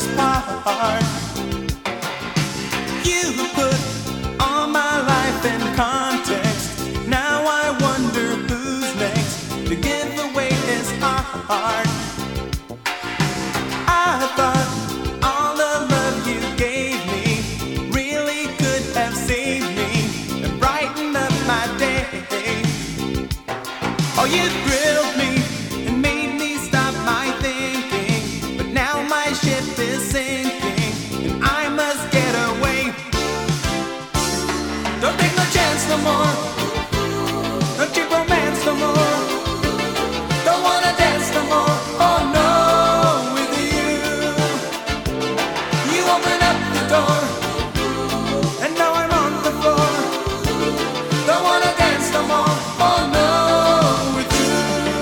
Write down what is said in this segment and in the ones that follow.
us part. You put all my life in context. Now I wonder who's next to give away his heart. I thought all the love you gave me really could have saved me and brightened up my day. Oh, you thrilled me and made me stop my thinking, but now my ship is sinking and I must get away. Don't take no chance no more. Don't keep romance no more. Don't wanna dance no more. Oh no, with you. You open up the door and now I'm on the floor. Don't wanna dance no more. Oh no, with you.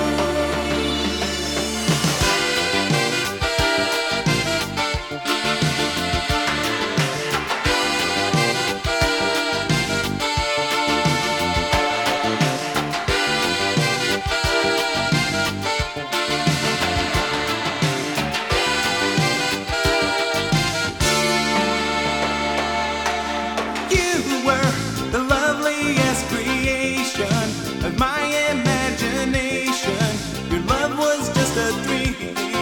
You were the loveliest creation of my imagination. Your love was just a dream.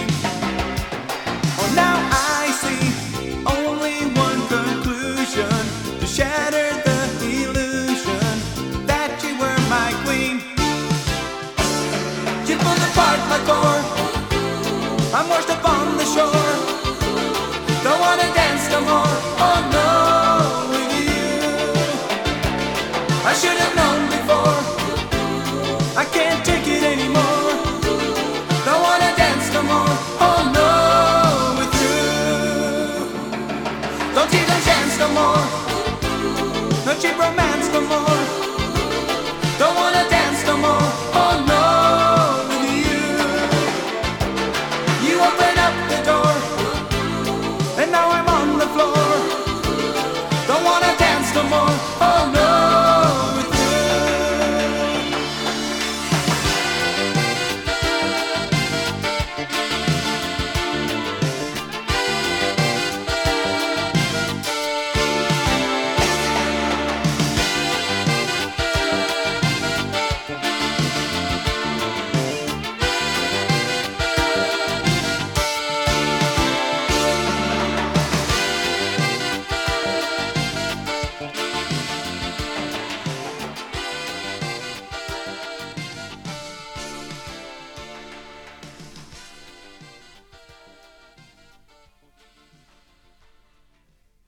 Oh, now I see only one conclusion to shatter the illusion that you were my queen. You pulled apart my core. I'm washed up on the shore. Don't wanna dance no more.